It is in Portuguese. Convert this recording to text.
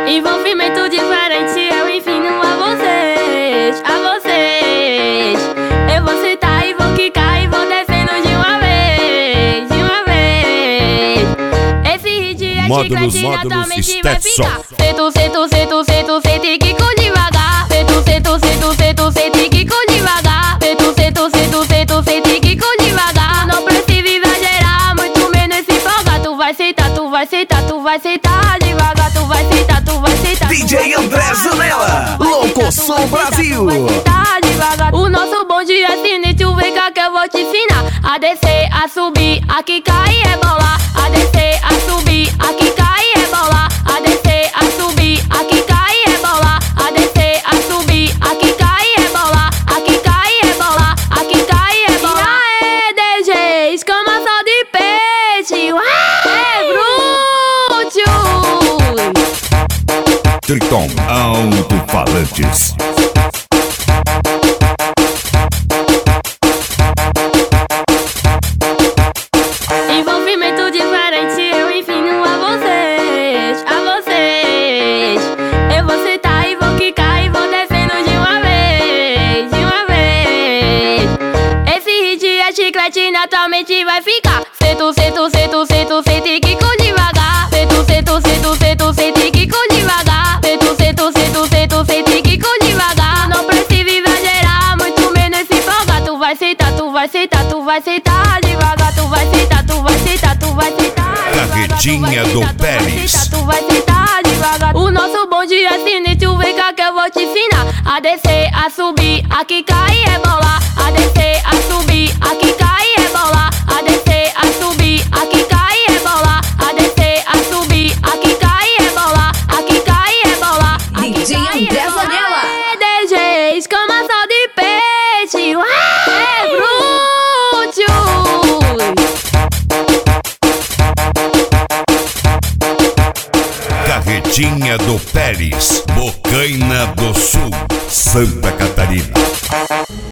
Envolvimento diferente eu ensino a vocês, a vocês. Eu vou sentar e vou quicar e vou descendo de uma vez, de uma vez. Esse hit é chiclete, naturalmente vai ficar. Sento, sento, sento, sento, sento e quico devagar. Sento, sento, sento, sento, sento e quico devagar. Sento, sento, sento, sento, sento e quico devagar. Não precisa exagerar, muito menos se empolgar. Tu vai sentar, tu vai sentar, tu vai sentar devagar. Tu vai sentar, tu vai sentar. DJ André Zanella, Louco Som Brasil. O nosso bonde é sinistro, vem cá que eu vou te ensinar. A descer, a subir, a quicar e rebolar. A descer, a subir, a quicar e rebolar. A descer, a subir, a quicar e rebolar. A descer, a subir, a quicar e rebolar. A quicar e rebolar, a quicar e rebolar. E aí, DG, escama só de peixe. É bruto. Triton Alto-Falantes. Envolvimento diferente eu ensino a vocês, a vocês. Eu vou sentar e vou quicar e vou descendo de uma vez, de uma vez. Esse hit é chiclete, naturalmente vai ficar. Sento, sento, sento, sento, sento e quico devagar. Sento, sento, sento, sento, sento e quico devagar. Sento, sento, sento, sento, sento e quico devagar. Não precisa exagerar, muito menos se empolgar. Tu vai sentar, tu vai sentar, tu vai sentar devagar. Tu vai sentar, tu vai sentar, tu vai sentar devagar. Carretinha do Pérez. Tu vai sentar devagar. O nosso bonde é sinistro, vem cá que eu vou te ensinar. A descer, a subir, a quicar e rebolar. A descer, a subir, a quicar e rebolar. A descer, a subir, a quicar e rebolar. A descer, a subir, a quicar e rebolar. A quicar e rebolar. DJ André Zanella. DG, escama só de peixe. É bruto. Carretinha do Pérez, Bocaina do Sul, Santa Catarina.